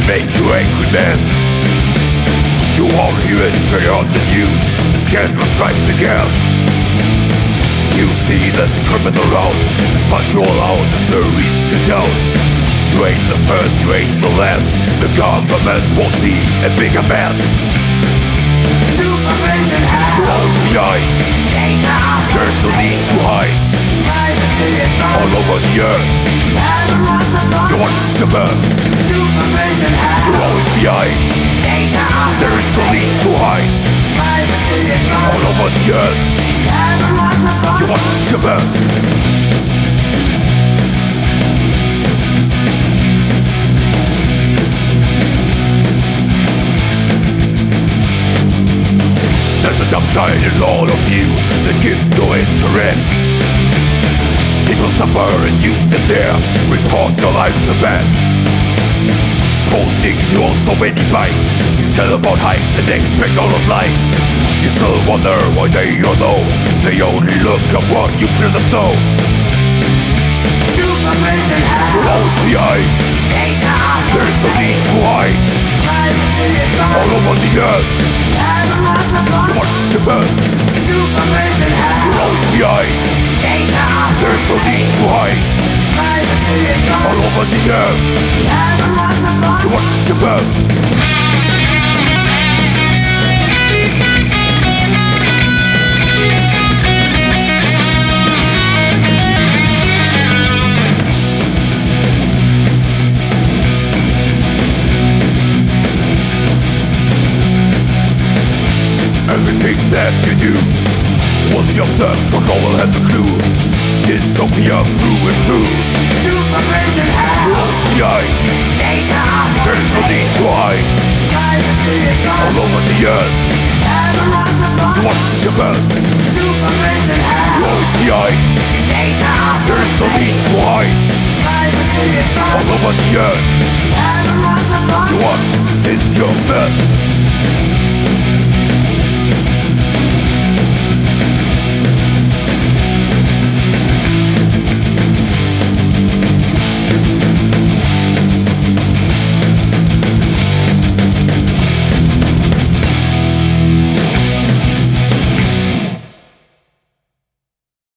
make you angry man. You all hear it straight on the news. The scandal strikes again. You see there's a criminal out, but you all out, there's no reason to doubt. You ain't the first, you ain't the last. The government won't see a bigger mess. You always behind. There's no need to hide. All over the earth. You want to burn. You always behind. There is no need to hide. All over the earth. You want to burn. There's a dark side in all of you that gives no interest. People suffer and you sit there, report your life the best. Posting you on so many bites, you tell about heights and expect all of life. You still wonder why they don't know. They only look at what you present though. You'll always be eyed. There's no need to hide. All over the earth. You want to burn. You'll always be eyed. There's no need to hide. All over the earth. You want to burn. Everything that you do was the observed, for no one has a clue. Dystopia through and through. You'll always be eyed. There's no need to hide. All over the earth. You want to burn. You'll always be eyed. There's no need to hide. All over the earth. You want since you're birth.